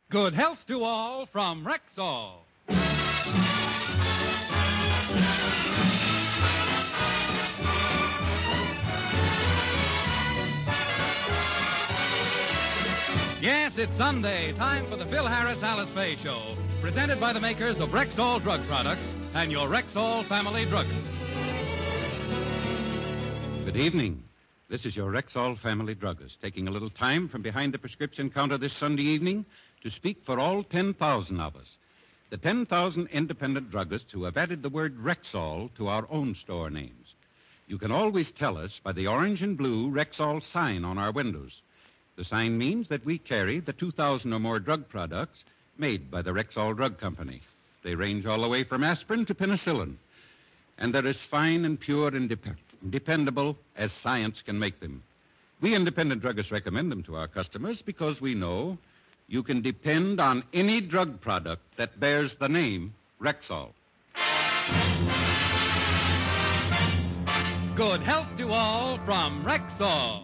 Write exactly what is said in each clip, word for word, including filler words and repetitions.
Good health to all from Rexall. Yes, it's Sunday, time for the Phil Harris Alice Faye Show, presented by the makers of Rexall Drug Products and your Rexall family druggist. Good evening. This is your Rexall family druggist, taking a little time from behind the prescription counter this Sunday evening to speak for all ten thousand of us. The ten thousand independent druggists who have added the word Rexall to our own store names. You can always tell us by the orange and blue Rexall sign on our windows. The sign means that we carry the two thousand or more drug products made by the Rexall Drug Company. They range all the way from aspirin to penicillin. And they're as fine and pure and dep- dependable as science can make them. We independent druggists recommend them to our customers because we know you can depend on any drug product that bears the name Rexall. Good health to all from Rexall.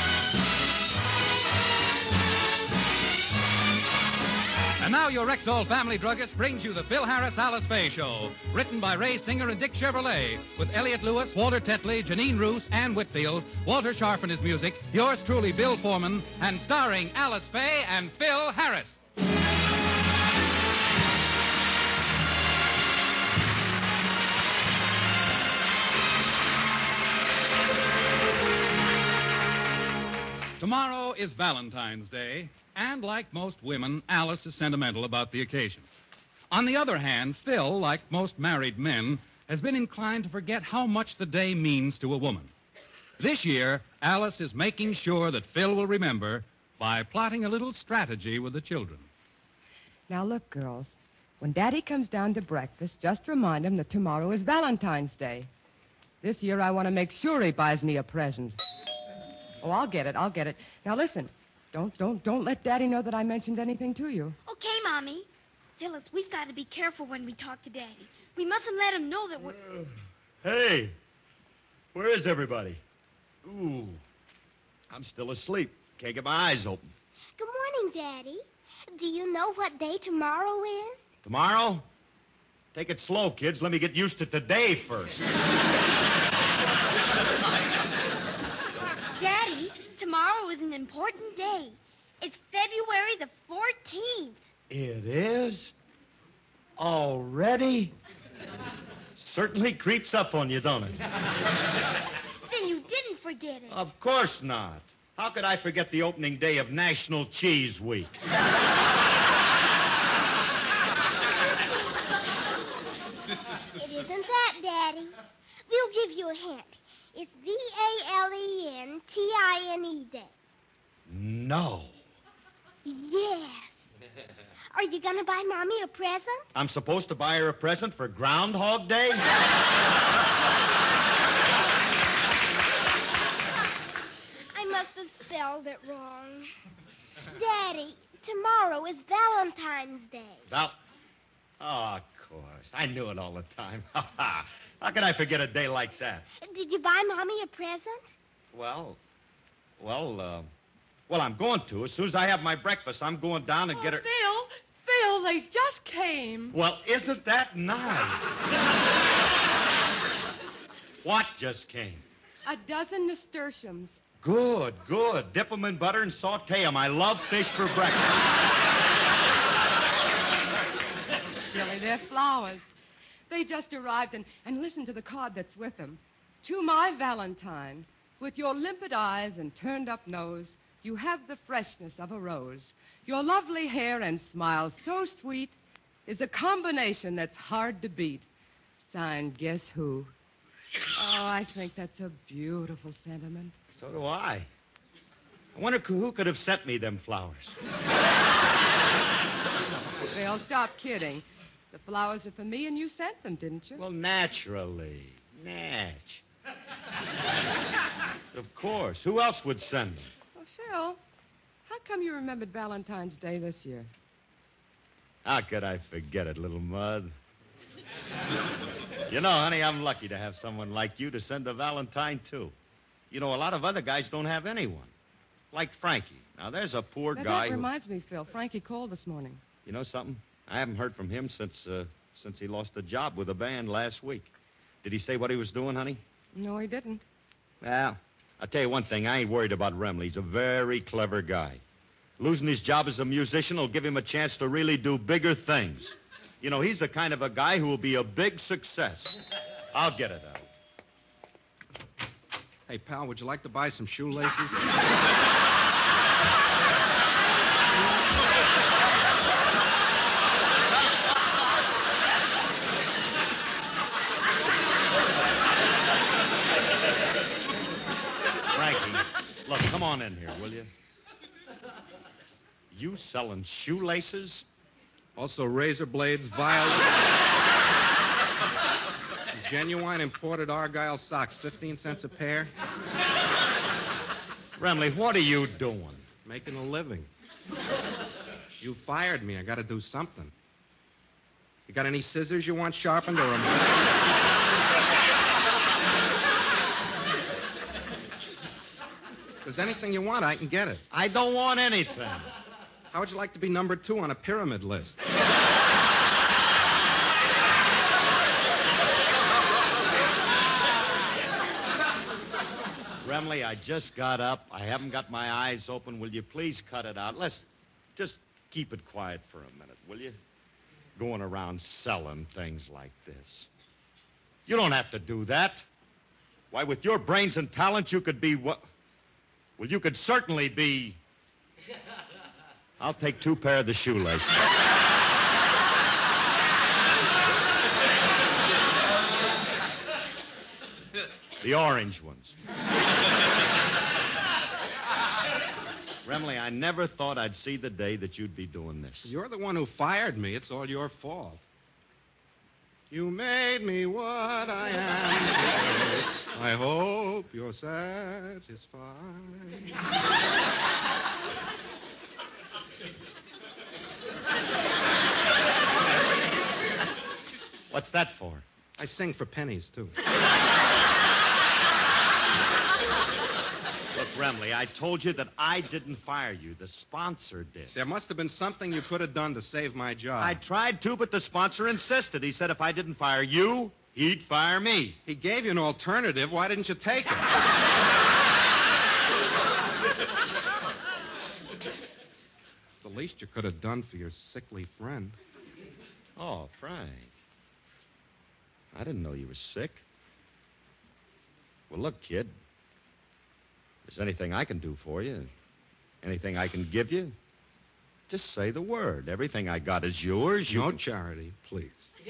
And now your Rexall family druggist brings you the Phil Harris Alice Faye Show, written by Ray Singer and Dick Chevrolet, with Elliot Lewis, Walter Tetley, Janine Roos, Ann Whitfield, Walter Sharp and his music, yours truly, Bill Foreman, and starring Alice Faye and Phil Harris. Tomorrow is Valentine's Day, and like most women, Alice is sentimental about the occasion. On the other hand, Phil, like most married men, has been inclined to forget how much the day means to a woman. This year, Alice is making sure that Phil will remember by plotting a little strategy with the children. Now, look, girls, when Daddy comes down to breakfast, just remind him that tomorrow is Valentine's Day. This year, I want to make sure he buys me a present. Oh, I'll get it. I'll get it. Now, listen. Don't, don't, don't let Daddy know that I mentioned anything to you. Okay, Mommy. Phyllis, we've got to be careful when we talk to Daddy. We mustn't let him know that we're... Uh, hey, where is everybody? Ooh, I'm still asleep. Can't get my eyes open. Good morning, Daddy. Do you know what day tomorrow is? Tomorrow? Take it slow, kids. Let me get used to today first. Daddy, tomorrow is an important day. It's February the fourteenth. It is? Already? Certainly creeps up on you, don't it? Then you didn't forget it. Of course not. How could I forget the opening day of National Cheese Week? It isn't that, Daddy. We'll give you a hint. It's V A L E N T I N E Day. No. Yes. Are you going to buy Mommy a present? I'm supposed to buy her a present for Groundhog Day? I must have spelled it wrong. Daddy, tomorrow is Valentine's Day. Val... Oh, of course. I knew it all the time. How could I forget a day like that? Did you buy Mommy a present? Well, well, uh, well, I'm going to. As soon as I have my breakfast, I'm going down and oh, get her... Phil, Phil, they just came. Well, isn't that nice? What just came? A dozen nasturtiums. Good, good. Dip them in butter and saute them. I love fish for breakfast. Silly, they're flowers. They just arrived, and, and listen to the card that's with them. To my Valentine, with your limpid eyes and turned-up nose, you have the freshness of a rose. Your lovely hair and smile so sweet is a combination that's hard to beat. Signed, guess who? Oh, I think that's a beautiful sentiment. So do I. I wonder who could have sent me them flowers. Phil, stop kidding. The flowers are for me, and you sent them, didn't you? Well, naturally. Natch. Of course. Who else would send them? Well, Phil, how come you remembered Valentine's Day this year? How could I forget it, little mud? You know, honey, I'm lucky to have someone like you to send a Valentine to. You know, a lot of other guys don't have anyone. Like Frankie. Now, there's a poor Now, guy that who... reminds me, Phil. Frankie called this morning. You know something? I haven't heard from him since, uh, since he lost a job with a band last week. Did he say what he was doing, honey? No, he didn't. Well, I'll tell you one thing. I ain't worried about Remley. He's a very clever guy. Losing his job as a musician will give him a chance to really do bigger things. You know, he's the kind of a guy who will be a big success. I'll get it out. Hey, pal, would you like to buy some shoelaces? Frankie, look, come on in here, will you? You selling shoelaces? Also razor blades, violets. Genuine imported Argyle socks, fifteen cents a pair. Remley, what are you doing? Making a living. You fired me. I got to do something. You got any scissors you want sharpened or a... If there's anything you want, I can get it. I don't want anything. How would you like to be number two on a pyramid list? Remley, I just got up. I haven't got my eyes open. Will you please cut it out? Let's just keep it quiet for a minute, will you? Going around selling things like this. You don't have to do that. Why, with your brains and talent, you could be what? Well, you could certainly be... I'll take two pair of the shoelaces. The orange ones. Remley, I never thought I'd see the day that you'd be doing this. You're the one who fired me. It's all your fault. You made me what I am. I hope you're satisfied. What's that for? I sing for pennies, too. Look, Remley, I told you that I didn't fire you. The sponsor did. There must have been something you could have done to save my job. I tried to, but the sponsor insisted. He said if I didn't fire you, he'd fire me. He gave you an alternative. Why didn't you take it? The least you could have done for your sickly friend. Oh, Frank. I didn't know you were sick. Well, look, kid. If there's anything I can do for you, anything I can give you, just say the word. Everything I got is yours. You No can... charity, please.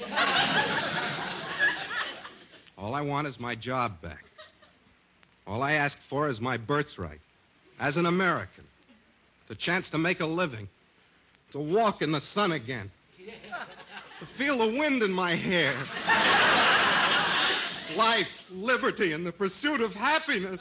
All I want is my job back. All I ask for is my birthright. As an American. The chance to make a living. To walk in the sun again. To feel the wind in my hair. Life, liberty, and the pursuit of happiness.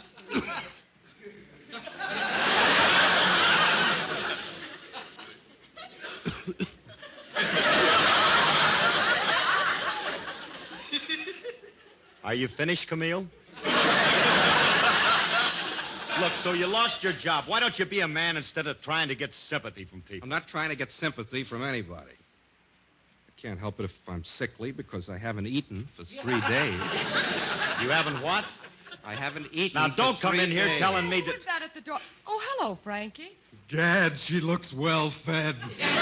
Are you finished, Camille? Look, so you lost your job. Why don't you be a man instead of trying to get sympathy from people? I'm not trying to get sympathy from anybody. I can't help it if I'm sickly because I haven't eaten for three days. You haven't what? I haven't eaten Now, for don't come three in here days. telling me Who's that... that at the door? Oh, hello, Frankie. Gad, she looks well fed.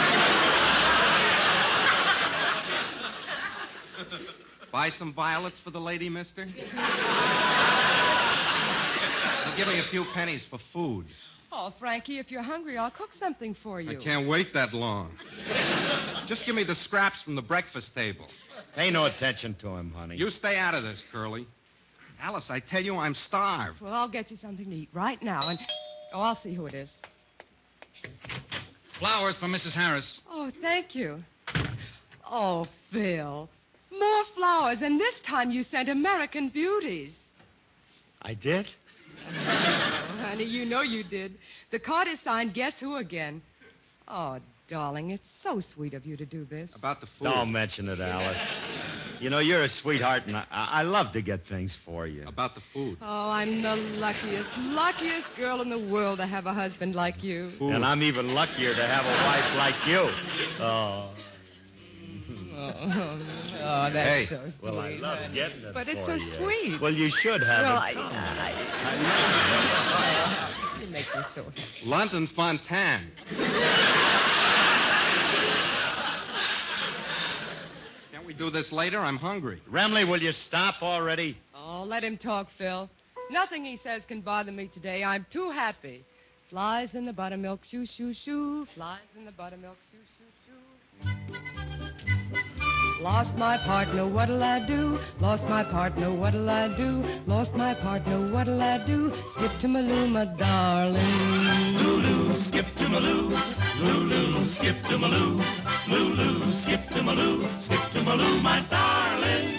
Buy some violets for the lady, mister? And give me a few pennies for food. Oh, Frankie, if you're hungry, I'll cook something for you. I can't wait that long. Just give me the scraps from the breakfast table. Pay no attention to him, honey. You stay out of this, Curly. Alice, I tell you, I'm starved. Well, I'll get you something to eat right now, and... Oh, I'll see who it is. Flowers for Missus Harris. Oh, thank you. Oh, Phil. More flowers, and this time you sent American Beauties. I did? Oh, honey, you know you did. The card is signed Guess Who again. Oh, darling, it's so sweet of you to do this. About the food. Don't mention it, Alice. You know, you're a sweetheart, and I, I love to get things for you. About the food. Oh, I'm the luckiest, luckiest girl in the world to have a husband like you. Food. And I'm even luckier to have a wife like you. Oh. Oh, oh, that's Hey. so sweet. Well, I love honey. getting it But it's for so you. sweet. Well, you should have Well, it. I, Come. I, I you make me so happy. London Fontaine. Can't we do this later? I'm hungry. Remley, will you stop already? Oh, let him talk, Phil. Nothing he says can bother me today. I'm too happy. Flies in the buttermilk, shoo, shoo, shoo. Flies in the buttermilk, shoo, shoo, shoo. Lost my partner, what'll I do? Lost my partner, what'll I do? Lost my partner, what'll I do? Skip to Maluma, darling. Lulu, skip to Maloo. Lulu, skip to Maloo. Lulu, skip to Maloo. Skip to Maloo, my darling.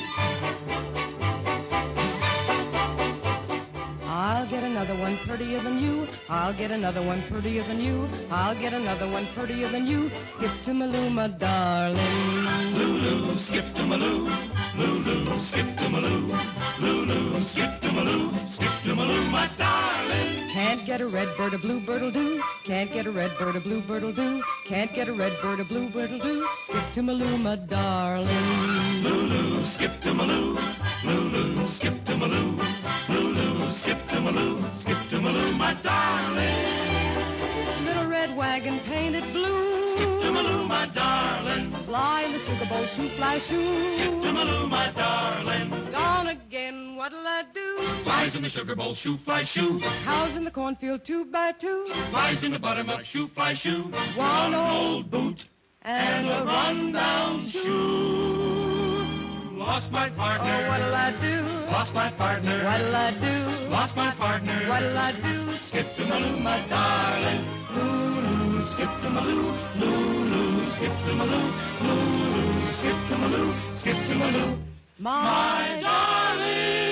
I'll get another one prettier than you. I'll get another one prettier than you. I'll get another one prettier than you. Skip to Maluma, darling. Lulu, skip to Maloo. Lulu, skip to Maloo. Lulu, skip to Maloo. Skip to Maloo, my darling. Can't get a red bird, a blue bird'll do. Can't get a red bird, a blue bird'll do. Can't get a red bird, a blue bird'll do. Skip to Maluma, darling. Lulu, skip to Maloo. Lulu, skip to Maloo. Lulu, skip to Maloo. Skip to Maloo, my darling. Little red wagon painted blue. Skip to Maloo, my darling. Fly in the sugar bowl, shoo, fly, shoo. Skip to Maloo, my darling. Gone again, what'll I do? Flies in the sugar bowl, shoo, fly, shoo. Cows in the cornfield, two by two. Flies in the buttermilk, shoo, fly, shoo. One old boot and a run-down shoe. Lost my partner. Oh, what'll I do? Lost my partner. What'll I do? Lost my partner. What'll I do? Skip to Maloo, my darling. Lulu, skip to Maloo. Lulu, skip to Maloo. Lulu, skip to Maloo. Skip to Maloo. My darling.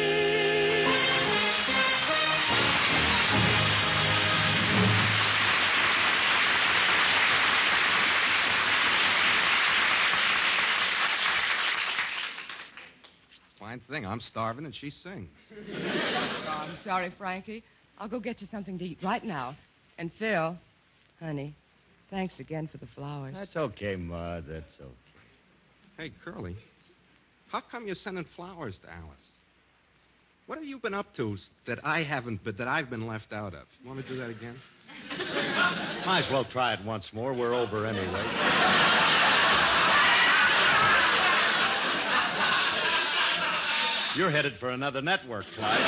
Fine thing. I'm starving and she sings. Oh, I'm sorry, Frankie. I'll go get you something to eat right now. And Phil, honey, thanks again for the flowers. That's okay, Mud. That's okay. Hey, Curly, how come you're sending flowers to Alice? What have you been up to s- that I haven't, but that I've been left out of? You want to do that again? Might as well try it once more. We're over anyway. You're headed for another network, Clyde.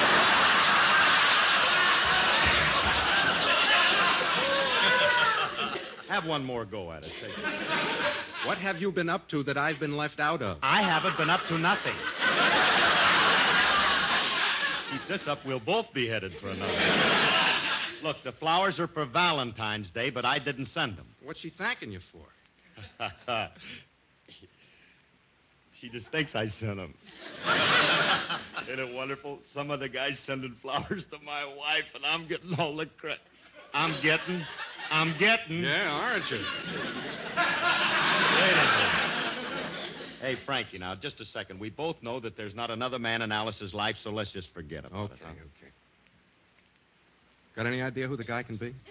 Have one more go at it. Take it. What have you been up to that I've been left out of? I haven't been up to nothing. Keep this up, we'll both be headed for another. Look, the flowers are for Valentine's Day, but I didn't send them. What's she thanking you for? She just thinks I sent them. Isn't it wonderful? Some of the guys sending flowers to my wife, and I'm getting all the credit. I'm getting, I'm getting. Yeah, aren't you? Wait a minute. Hey, Frankie, now, just a second. We both know that there's not another man in Alice's life, so let's just forget about Okay, it. huh? okay. Got any idea who the guy can be?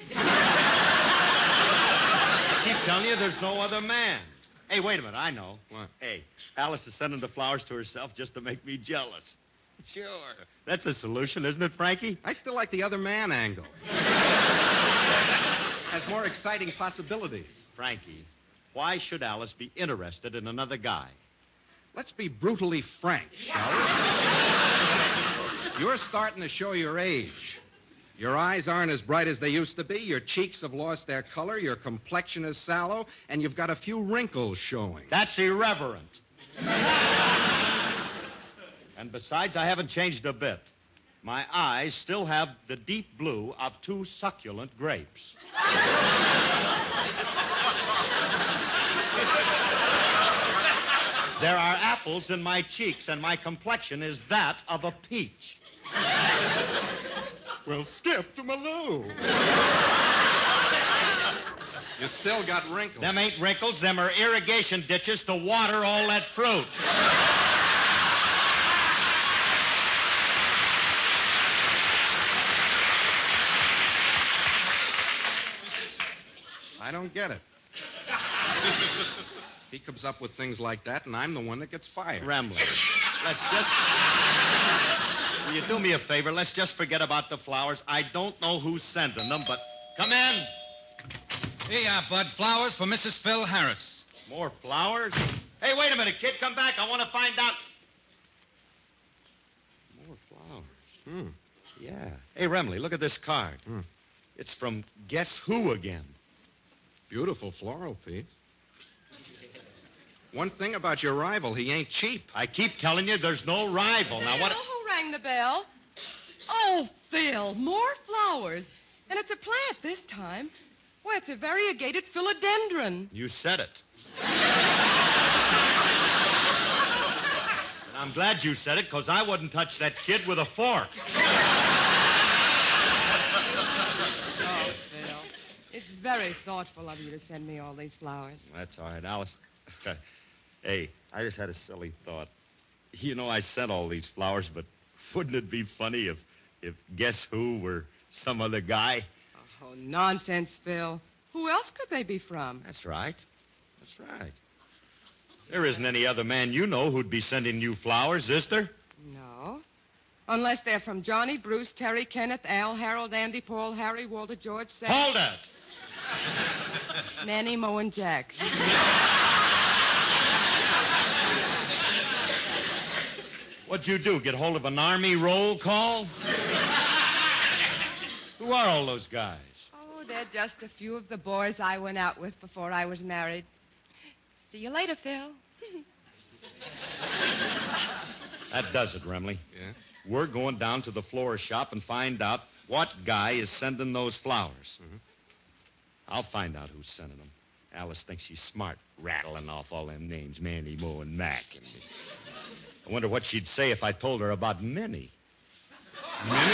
I keep telling you there's no other man. Hey, wait a minute. I know. What? Hey, Alice is sending the flowers to herself just to make me jealous. Sure. That's a solution, isn't it, Frankie? I still like the other man angle. Has more exciting possibilities. Frankie, why should Alice be interested in another guy? Let's be brutally frank, shall we? You're starting to show your age. Your eyes aren't as bright as they used to be. Your cheeks have lost their color. Your complexion is sallow. And you've got a few wrinkles showing. That's irreverent. And besides, I haven't changed a bit. My eyes still have the deep blue of two succulent grapes. There are apples in my cheeks, and my complexion is that of a peach. Well, skip to Maloo. You still got wrinkles. Them ain't wrinkles. Them are irrigation ditches to water all that fruit. I don't get it. He comes up with things like that, and I'm the one that gets fired. Remley, let's just... Will you do me a favor? Let's just forget about the flowers. I don't know who's sending them, but... Come in. Here you are, Bud. Flowers for Missus Phil Harris. More flowers? Hey, wait a minute, kid. Come back. I want to find out... More flowers. Hmm. Yeah. Hey, Remley, look at this card. Hmm. It's from Guess Who again. Beautiful floral piece. One thing about your rival, he ain't cheap. I keep telling you there's no rival. Now, what... Phil, who rang the bell? Oh, Phil, more flowers. And it's a plant this time. Why, it's a variegated philodendron. You said it. And I'm glad you said it, because I wouldn't touch that kid with a fork. Oh, Phil, it's very thoughtful of you to send me all these flowers. That's all right, Alice. Hey, I just had a silly thought. You know, I sent all these flowers, but wouldn't it be funny if, if Guess Who were some other guy? Oh, nonsense, Phil. Who else could they be from? That's right. That's right. There isn't any other man you know who'd be sending you flowers, is there? No. Unless they're from Johnny, Bruce, Terry, Kenneth, Al, Harold, Andy, Paul, Harry, Walter, George, Sam... Hold it! Nanny, Mo, and Jack. What'd you do, get hold of an army roll call? Who are all those guys? Oh, they're just a few of the boys I went out with before I was married. See you later, Phil. That does it, Remley. Yeah? We're going down to the florist shop and find out what guy is sending those flowers. Mhm. I'll find out who's sending them. Alice thinks she's smart, rattling off all them names, Manny, Mo, and Mac. And I wonder what she'd say if I told her about Minnie. Minnie?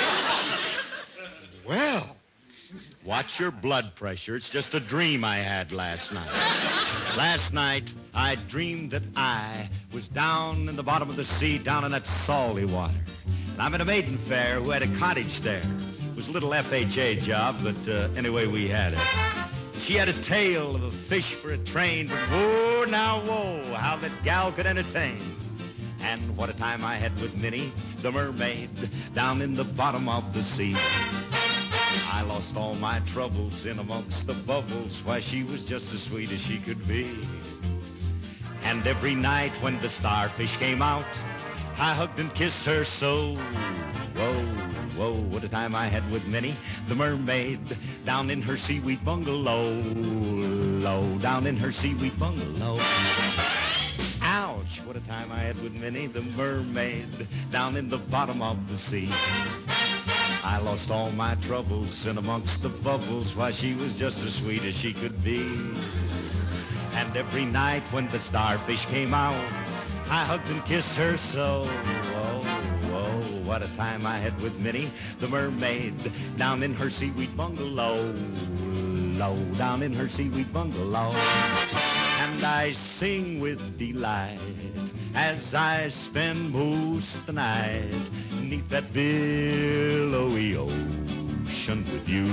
Well, Watch your blood pressure. It's just a dream I had last night. Last night, I dreamed that I was down in the bottom of the sea, down in that salty water. And I met a maiden fair who had a cottage there. It was a little F H A job, but uh, anyway, we had it. She had a tale of a fish for a train, but whoa, now, whoa, how that gal could entertain. And what a time I had with Minnie, the mermaid, down in the bottom of the sea. I lost all my troubles in amongst the bubbles. Why, she was just as sweet as she could be. And every night when the starfish came out, I hugged and kissed her so. Whoa, whoa, what a time I had with Minnie, the mermaid, down in her seaweed bungalow. Low, down in her seaweed bungalow. Ouch, what a time I had with Minnie, the mermaid, down in the bottom of the sea. I lost all my troubles in amongst the bubbles. Why, she was just as sweet as she could be. And every night when the starfish came out, I hugged and kissed her so. Whoa, whoa, what a time I had with Minnie, the mermaid, down in her seaweed bungalow. Low, down in her seaweed bungalow. And I sing with delight as I spend most the night neath that billowy ocean with you.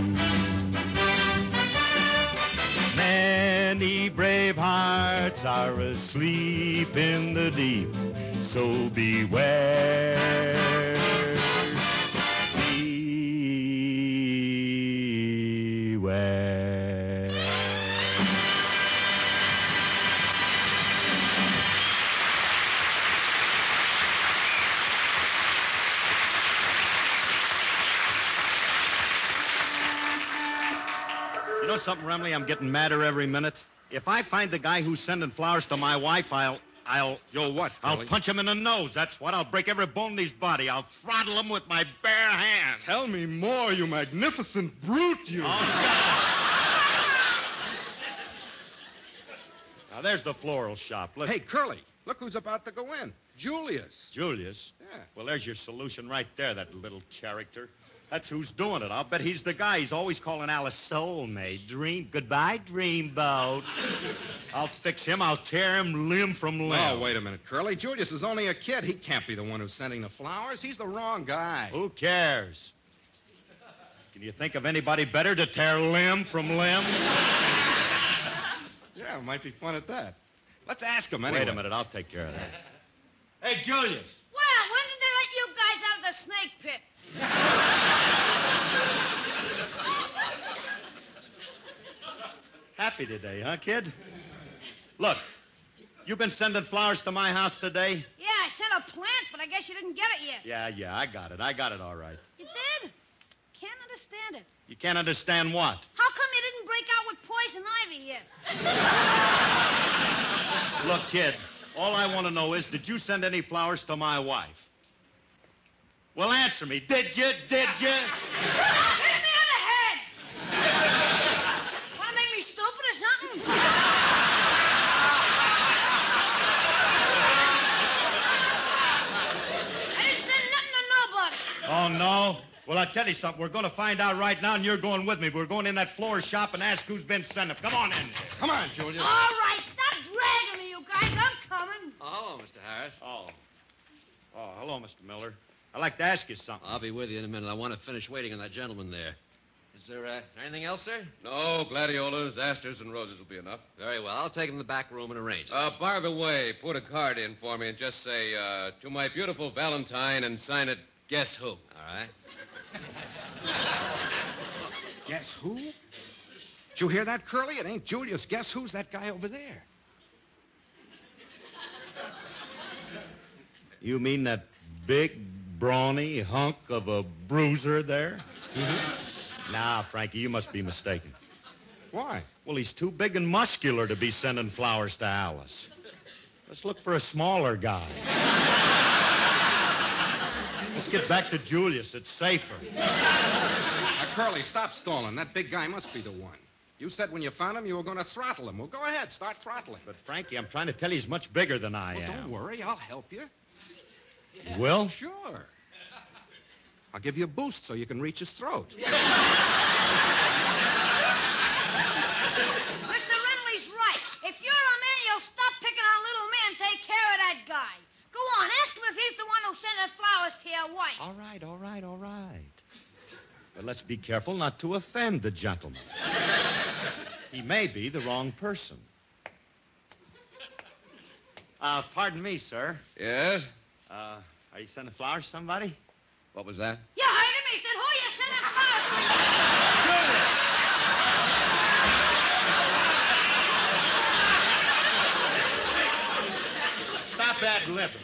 Many brave hearts are asleep in the deep, so beware. Beware. You know something, Remley? I'm getting madder every minute. If I find the guy who's sending flowers to my wife, I'll... I'll... You'll what, I'll Curly? punch him in the nose, that's what. I'll break every bone in his body. I'll throttle him with my bare hands. Tell me more, you magnificent brute, you. Oh, shut up. Now, there's the floral shop. Listen. Hey, Curly, look who's about to go in. Julius. Julius? Yeah. Well, there's your solution right there, that little character. That's who's doing it. I'll bet he's the guy. He's always calling Alice soulmate. Dream. Goodbye, dreamboat. I'll fix him. I'll tear him limb from limb. Oh, wait a minute, Curly. Julius is only a kid. He can't be the one who's sending the flowers. He's the wrong guy. Who cares? Can you think of anybody better to tear limb from limb? Yeah, it might be fun at that. Let's ask him anyway. Wait a minute. I'll take care of that. Hey, Julius. Well, when did they let you guys out of the snake pit? Happy today, huh, kid? Look, you been sending flowers to my house today? Yeah, I sent a plant, but I guess you didn't get it yet. Yeah, yeah, I got it. I got it all right. You did? Can't understand it. You can't understand what? How come you didn't break out with poison ivy yet? Look, kid, all I want to know is, did you send any flowers to my wife? Well, answer me. Did you? Did you? Hit me on the head! Want to make me stupid or something? I didn't send nothing to nobody. Oh, no? Well, I'll tell you something. We're going to find out right now, and you're going with me. We're going in that floor shop and ask who's been sending them. Come on in. Come on, Julius. All right, stop dragging me, you guys. I'm coming. Oh, hello, Mister Harris. Oh. Oh, hello, Mister Miller. I'd like to ask you something. I'll be with you in a minute. I want to finish waiting on that gentleman there. Is there, uh, anything else, sir? No, gladiolas, asters, and roses will be enough. Very well. I'll take him to the back room and arrange it. Uh, by the way, put a card in for me and just say, uh, to my beautiful Valentine, and sign it, Guess Who. All right. Guess who? Did you hear that, Curly? It ain't Julius. Guess who's that guy over there? You mean that big, brawny hunk of a bruiser there? Mm-hmm. Nah, Frankie, you must be mistaken. Why? Well, he's too big and muscular to be sending flowers to Alice. Let's look for a smaller guy. Let's get back to Julius. It's safer. Now, Curly, stop stalling. That big guy must be the one. You said when you found him you were going to throttle him. Well, go ahead. Start throttling. But, Frankie, I'm trying to tell you he's much bigger than I well, am. Don't worry. I'll help you. You will? Sure. I'll give you a boost so you can reach his throat. Mister Renly's right. If you're a man, you'll stop picking on little men and take care of that guy. Go on, ask him if he's the one who sent the flowers to your wife. All right, all right, all right. But let's be careful not to offend the gentleman. He may be the wrong person. Uh, pardon me, sir. Yes? Uh, are you sending flowers to somebody? What was that? You heard him. He said, who you sending flowers to? Stop that lipping.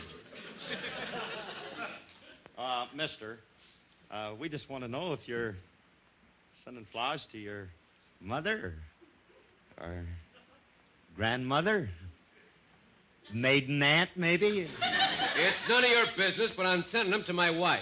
Uh, mister, uh, we just want to know if you're sending flowers to your mother or, or grandmother, maiden aunt, maybe? It's none of your business, but I'm sending them to my wife.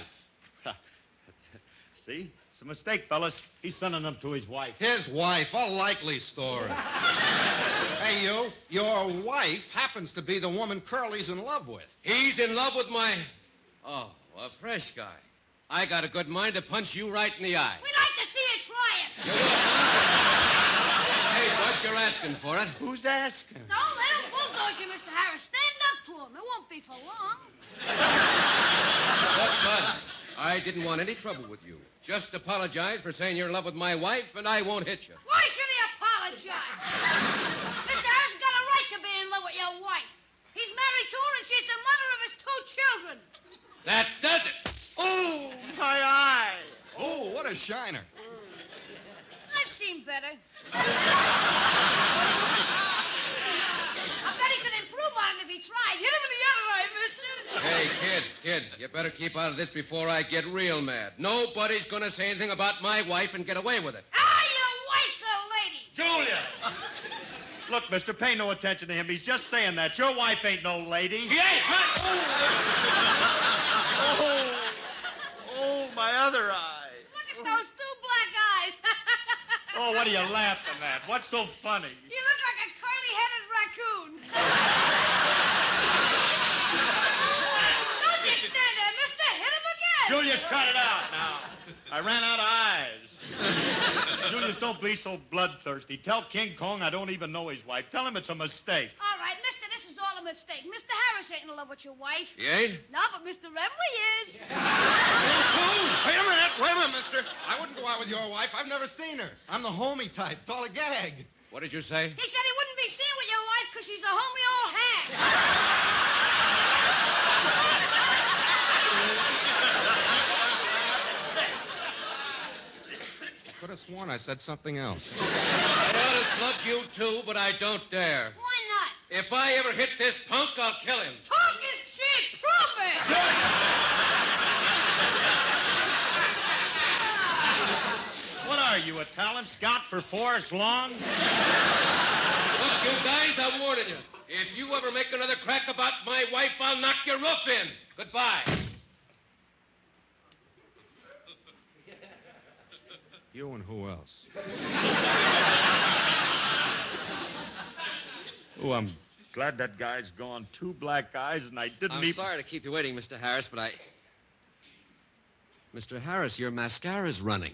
See? It's a mistake, fellas. He's sending them to his wife. His wife? A likely story. Hey, you. Your wife happens to be the woman Curly's in love with. He's in love with my... Oh, a fresh guy. I got a good mind to punch you right in the eye. We'd like to see you try it. You will? Hey, Bud, you're asking for it. Who's asking? No, let him bulldoze you, Mister Harris. Stand up to him. It won't be for long. Look, Bud, I didn't want any trouble with you. Just apologize for saying you're in love with my wife, and I won't hit you. Why should he apologize? Mister Harris got a right to be in love with your wife. He's married to her, and she's the mother of his two children. That does it. Oh, my eye. Oh, what a shiner. I've seen better. I bet he could improve on it if he tried. Hit him in the other eye, mister. Hey, kid, kid, you better keep out of this before I get real mad. Nobody's going to say anything about my wife and get away with it. Ah, your wife's a lady. Julius! Look, mister, pay no attention to him. He's just saying that. Your wife ain't no lady. She ain't, huh? Oh, oh, my other eye. Look at those two black eyes. Oh, what are you laughing at? What's so funny? You look like a curly-headed raccoon. Don't you stand there, mister. Hit him again. Julius, cut it out now. I ran out of eyes. Julius, don't be so bloodthirsty. Tell King Kong I don't even know his wife. Tell him it's a mistake. All right, mister, this is all a mistake. Mister Harris ain't in love with your wife. He ain't? No, but Mister Remley is. Wait a minute, wait a minute, mister. I wouldn't go out with your wife. I've never seen her. I'm the homie type. It's all a gag. What did you say? He said he wouldn't be seen with your wife because she's a homely old hag. Could have sworn I said something else. I ought to slug you, too, but I don't dare. Why not? If I ever hit this punk, I'll kill him. Talk is cheap. Prove it. What are you, a talent scout for Forrest Long? Look, you guys, I'm warning you. If you ever make another crack about my wife, I'll knock your roof in. Goodbye. You and who else? Oh, I'm glad that guy's gone. Two black eyes, and I didn't I'm even... sorry to keep you waiting, Mister Harris, but I... Mister Harris, your mascara's running.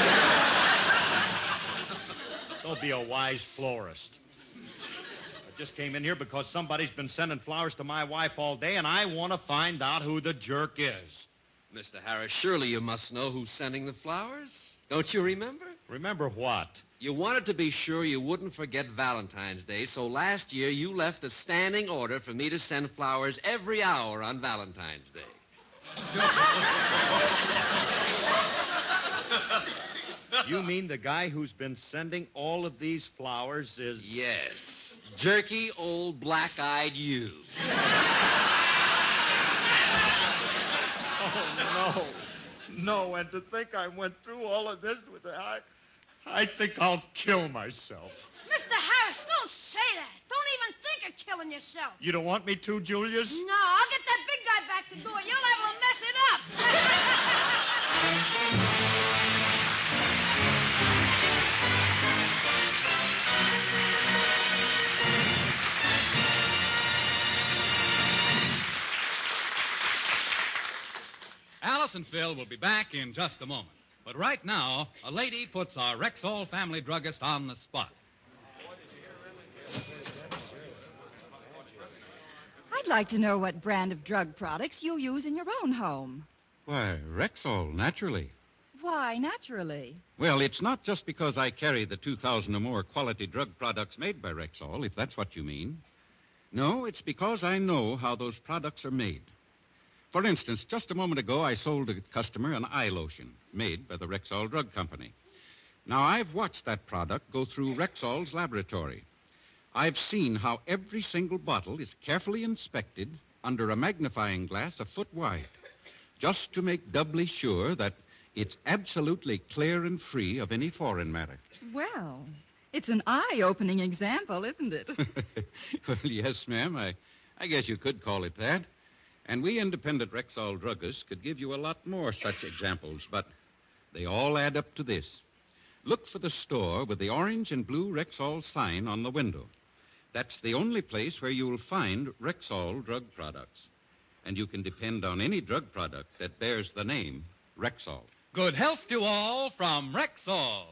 Don't be a wise florist. I just came in here because somebody's been sending flowers to my wife all day, and I want to find out who the jerk is. Mister Harris, surely you must know who's sending the flowers. Don't you remember? Remember what? You wanted to be sure you wouldn't forget Valentine's Day, so last year you left a standing order for me to send flowers every hour on Valentine's Day. You mean the guy who's been sending all of these flowers is... Yes. Jerky old black-eyed you. Oh, no. No, and to think I went through all of this with her, I, I think I'll kill myself. Mister Harris, don't say that. Don't even think of killing yourself. You don't want me to, Julius? No, I'll get that big guy back to do it. You'll have him mess it Alice and Phil will be back in just a moment. But right now, a lady puts our Rexall family druggist on the spot. I'd like to know what brand of drug products you use in your own home. Why, Rexall, naturally. Why, naturally. Well, it's not just because I carry the two thousand or more quality drug products made by Rexall, if that's what you mean. No, it's because I know how those products are made. For instance, just a moment ago, I sold a customer an eye lotion made by the Rexall Drug Company. Now, I've watched that product go through Rexall's laboratory. I've seen how every single bottle is carefully inspected under a magnifying glass a foot wide, just to make doubly sure that it's absolutely clear and free of any foreign matter. Well, it's an eye-opening example, isn't it? Well, yes, ma'am. I, I guess you could call it that. And we independent Rexall druggists could give you a lot more such examples, but they all add up to this. Look for the store with the orange and blue Rexall sign on the window. That's the only place where you'll find Rexall drug products. And you can depend on any drug product that bears the name Rexall. Good health to all from Rexall.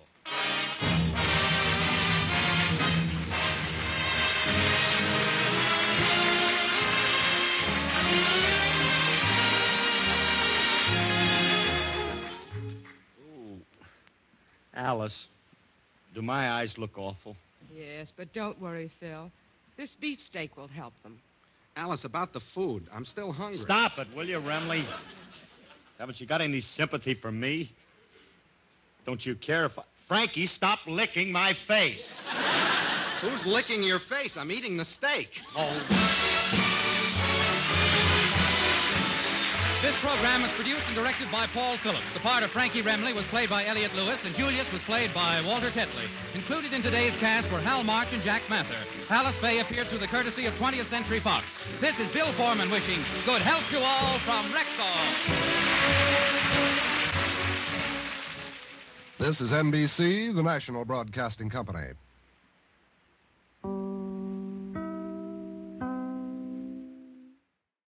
Alice, do my eyes look awful? Yes, but don't worry, Phil. This beefsteak will help them. Alice, about the food. I'm still hungry. Stop it, will you, Remley? Haven't you got any sympathy for me? Don't you care if I... Frankie, stop licking my face. Who's licking your face? I'm eating the steak. Oh. This program was produced and directed by Paul Phillips. The part of Frankie Remley was played by Elliot Lewis, and Julius was played by Walter Tetley. Included in today's cast were Hal March and Jack Mather. Alice Faye appeared through the courtesy of twentieth Century Fox. This is Bill Foreman wishing good health to all from Rexall. This is N B C, the national broadcasting company.